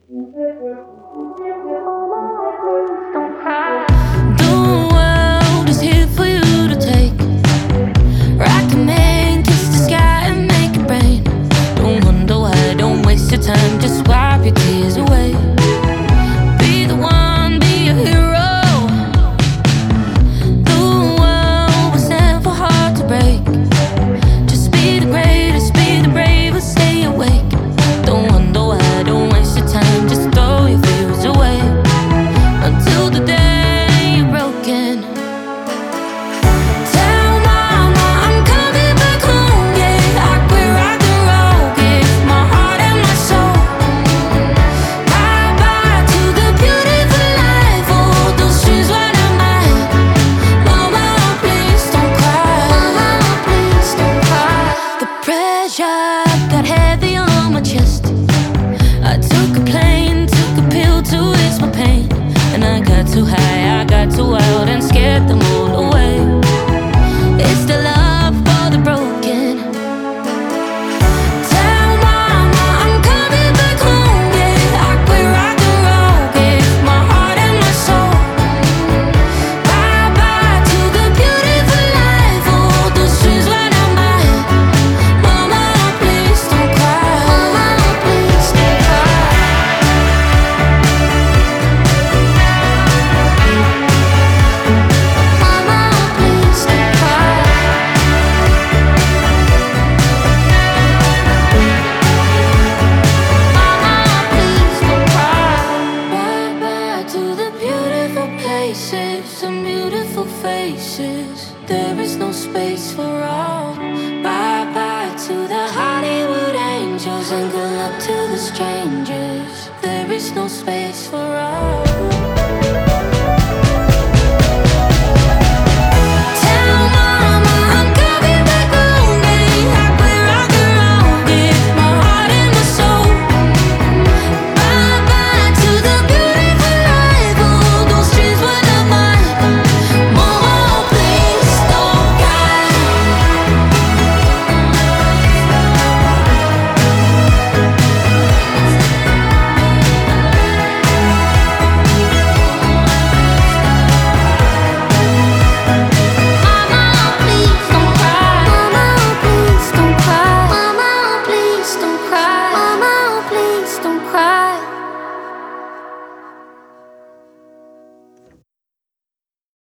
The world is here for you to take. Rock the man, kiss the sky and make it rain. Don't wonder why, don't waste your time, just wipe your tears away. Be the one, be a hero. The world was never hard to break. Just be the greatest, be the bravest, stay awake. Don't wonder why, don't waste your time, just throw your fears away. Until the day you're broken. Tell mama I'm coming back home, yeah. I quit rock and roll, give my heart and my soul. Bye bye to the beautiful life, all those dreams were not mine. Mama, please don't cry. Mama, please don't cry. The pressure got heavy on my chest. I took a plane, took a pill to ease my pain. And I got too high, I got too wild and scared them all away. It's the love for the broken. Tell mama I'm coming back home, yeah. I quit rock and roll, gave my heart and my soul. Bye bye to the beautiful life, all those dreams were not mine. Mama, please don't cry. Mama, please don't cry. Mama, please don't cry. Mama, please don't cry. Bye bye to the beautiful places and beautiful faces. There is no space for us.